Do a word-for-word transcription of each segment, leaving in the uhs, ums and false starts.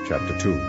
Chapter two.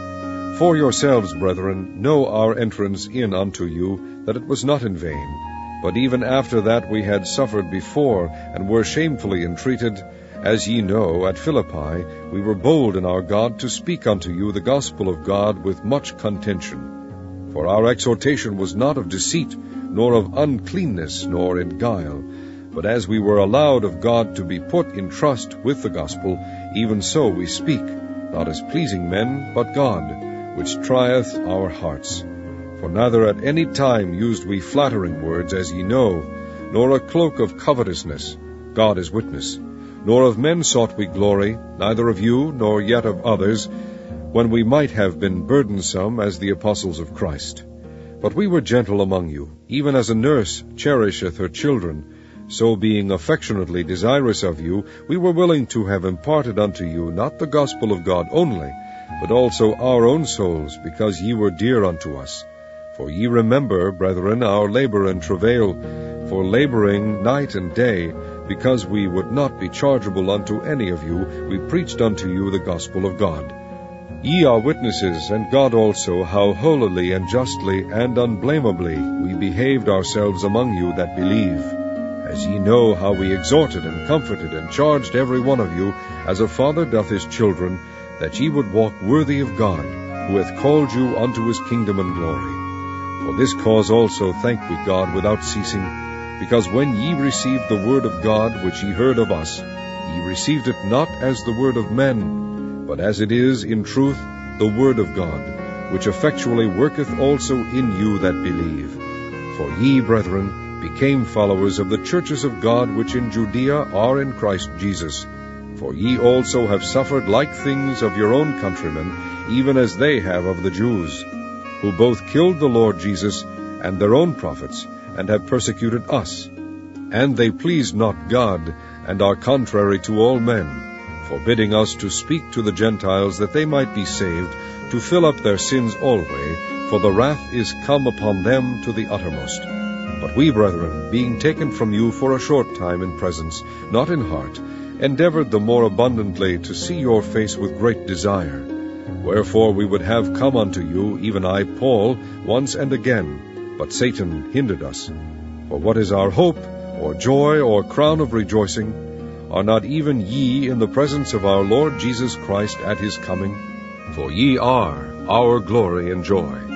For yourselves, brethren, know our entrance in unto you, that it was not in vain. But even after that we had suffered before, and were shamefully entreated, as ye know, at Philippi, we were bold in our God to speak unto you the gospel of God with much contention. For our exhortation was not of deceit, nor of uncleanness, nor in guile. But as we were allowed of God to be put in trust with the gospel, even so we speak, not as pleasing men, but God, which trieth our hearts. For neither at any time used we flattering words, as ye know, nor a cloak of covetousness, God is witness, nor of men sought we glory, neither of you, nor yet of others, when we might have been burdensome as the apostles of Christ. But we were gentle among you, even as a nurse cherisheth her children. So being affectionately desirous of you, we were willing to have imparted unto you not the gospel of God only, but also our own souls, because ye were dear unto us. For ye remember, brethren, our labor and travail, for laboring night and day, because we would not be chargeable unto any of you, we preached unto you the gospel of God. Ye are witnesses, and God also, how holily and justly and unblameably we behaved ourselves among you that believe. As ye know how we exhorted and comforted and charged every one of you, as a father doth his children, that ye would walk worthy of God, who hath called you unto his kingdom and glory. For this cause also thank we God without ceasing, because when ye received the word of God which ye heard of us, ye received it not as the word of men, but as it is in truth the word of God, which effectually worketh also in you that believe. For ye, brethren, became followers of the churches of God which in Judea are in Christ Jesus. For ye also have suffered like things of your own countrymen, even as they have of the Jews, who both killed the Lord Jesus and their own prophets, and have persecuted us. And they please not God, and are contrary to all men, forbidding us to speak to the Gentiles that they might be saved, to fill up their sins alway, for the wrath is come upon them to the uttermost. But we, brethren, being taken from you for a short time in presence, not in heart, endeavored the more abundantly to see your face with great desire. Wherefore we would have come unto you, even I, Paul, once and again, but Satan hindered us. For what is our hope, or joy, or crown of rejoicing? Are not even ye in the presence of our Lord Jesus Christ at his coming? For ye are our glory and joy.